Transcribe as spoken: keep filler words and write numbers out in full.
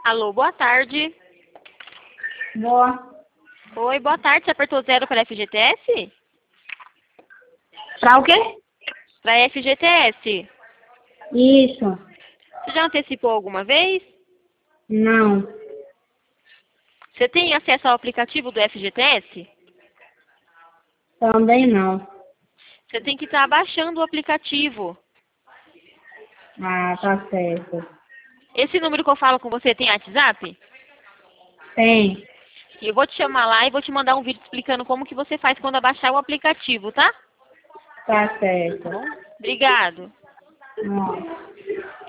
Alô, boa tarde. Boa. Oi, boa tarde. Você apertou zero para F G T S? Pra o quê? Para F G T S. Isso. Você já antecipou alguma vez? Não. Você tem acesso ao aplicativo do F G T S? Também não. Você tem que estar baixando o aplicativo. Ah, tá certo. Esse número que eu falo com você tem WhatsApp? Tem. Eu vou te chamar lá e vou te mandar um vídeo explicando como que você faz quando abaixar o aplicativo, tá? Tá certo. Tá bom? Obrigado. Não.